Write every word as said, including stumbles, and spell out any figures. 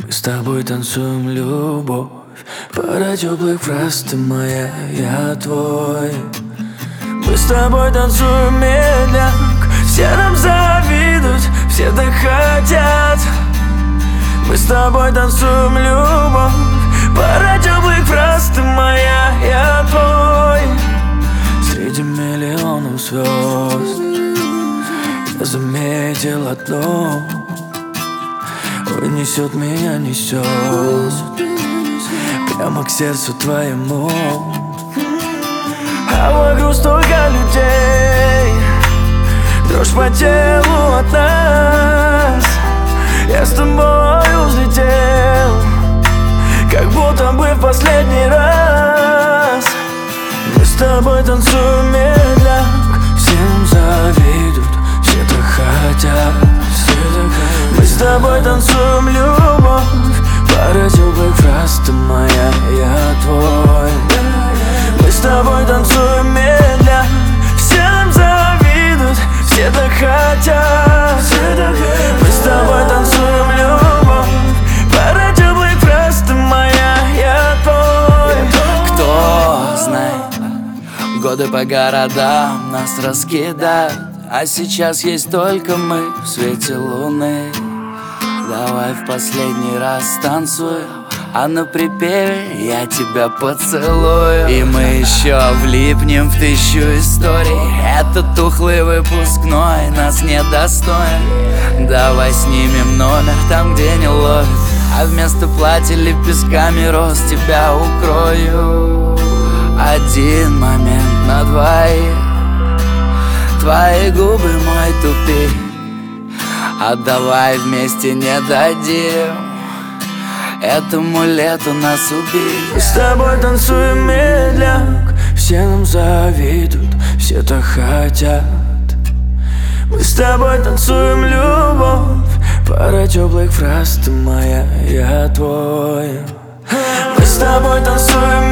Мы с тобой танцуем любовь, пара теплых фраз, ты моя, я твой. Мы с тобой танцуем медляк, все нам завидуют, все так хотят. Мы с тобой танцуем любовь, пара теплых фраз, ты моя, я твой. Среди миллионов звезд я заметил одно: ой, несет меня, несет прямо к сердцу твоему. А вокруг столько людей, дрожь по телу от нас. Я с тобой взлетел, как будто бы в последний раз. Мы с тобой танцуем медляк, всем завидуют, все так хотят. Мы с тобой танцуем любовь, пара теплых фраз, ты моя, я твой. Мы с тобой танцуем медляк, все нам завидуют, все так хотят. Мы с тобой танцуем любовь, пара теплых фраз, ты моя, я твой. Кто знает, годы по городам нас раскидают, а сейчас есть только мы в свете луны. Давай в последний раз танцуем, а на припеве я тебя поцелую. И мы еще влипнем в тысячу историй. Этот тухлый выпускной нас недостоин. Давай снимем номер там, где не ловит, а вместо платья лепестками роз тебя укрою. Один момент на двоих, твои губы мой тупик, а давай вместе не дадим этому лету нас убить. Мы с тобой танцуем медляк, все нам завидуют, все так хотят. Мы с тобой танцуем любовь, пара теплых фраз, ты моя, я твой. Мы с тобой танцуем